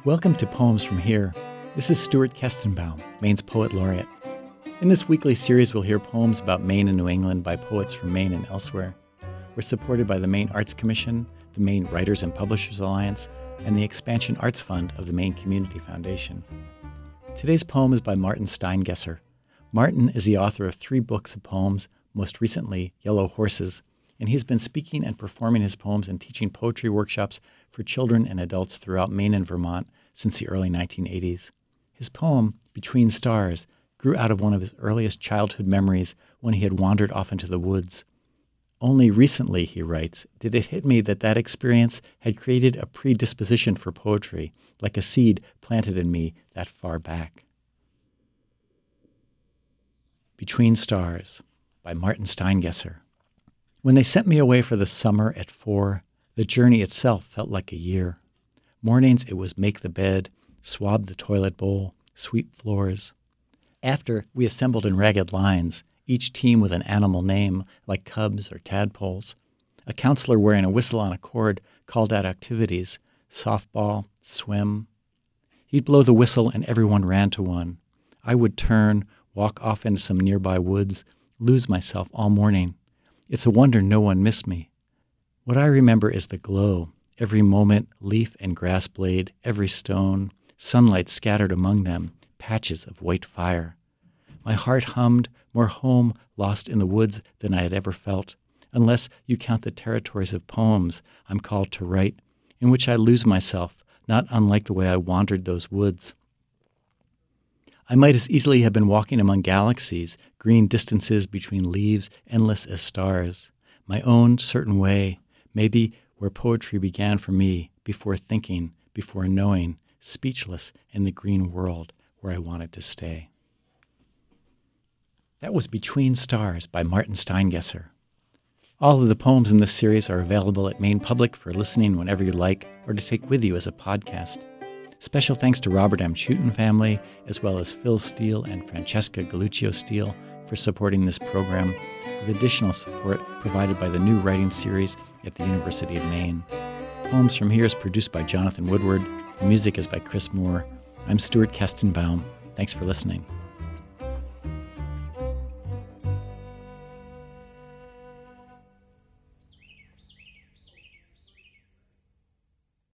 Welcome to Poems from Here. This is Stuart Kestenbaum, Maine's Poet Laureate. In this weekly series, we'll hear poems about Maine and New England by poets from Maine and elsewhere. We're supported by the Maine Arts Commission, the Maine Writers and Publishers Alliance, and the Expansion Arts Fund of the Maine Community Foundation. Today's poem is by Martin Steingesser. Martin is the author of 3 books of poems, most recently Yellow Horses, and he's been speaking and performing his poems and teaching poetry workshops for children and adults throughout Maine and Vermont since the early 1980s. His poem, Between Stars, grew out of one of his earliest childhood memories when he had wandered off into the woods. Only recently, he writes, did it hit me that experience had created a predisposition for poetry, like a seed planted in me that far back. Between Stars by Martin Steingesser. When they sent me away for the summer at 4, the journey itself felt like a year. Mornings it was make the bed, swab the toilet bowl, sweep floors. After, we assembled in ragged lines, each team with an animal name, like cubs or tadpoles. A counselor wearing a whistle on a cord called out activities, softball, swim. He'd blow the whistle and everyone ran to one. I would turn, walk off into some nearby woods, lose myself all morning. It's a wonder no one missed me. What I remember is the glow, every moment, leaf and grass blade, every stone, sunlight scattered among them, patches of white fire. My heart hummed, more home lost in the woods than I had ever felt, unless you count the territories of poems I'm called to write, in which I lose myself, not unlike the way I wandered those woods. I might as easily have been walking among galaxies, green distances between leaves, endless as stars. My own certain way, maybe where poetry began for me, before thinking, before knowing, speechless in the green world where I wanted to stay. That was Between Stars by Martin Steingesser. All of the poems in this series are available at Maine Public for listening whenever you like or to take with you as a podcast. Special thanks to Robert M. Chuten family, as well as Phil Steele and Francesca Galuccio Steele for supporting this program, with additional support provided by the new writing series at the University of Maine. Poems from Here is produced by Jonathan Woodward. The music is by Chris Moore. I'm Stuart Kestenbaum. Thanks for listening.